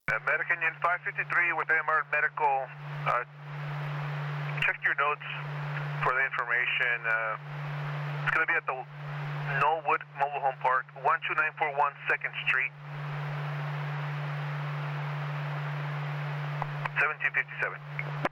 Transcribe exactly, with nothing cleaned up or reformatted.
American Union five fifty-three with M R Medical. Uh, check your notes for the information. Uh, it's going to be at the Knollwood Mobile Home Park, one two nine four one second Street, seventeen fifty-seven.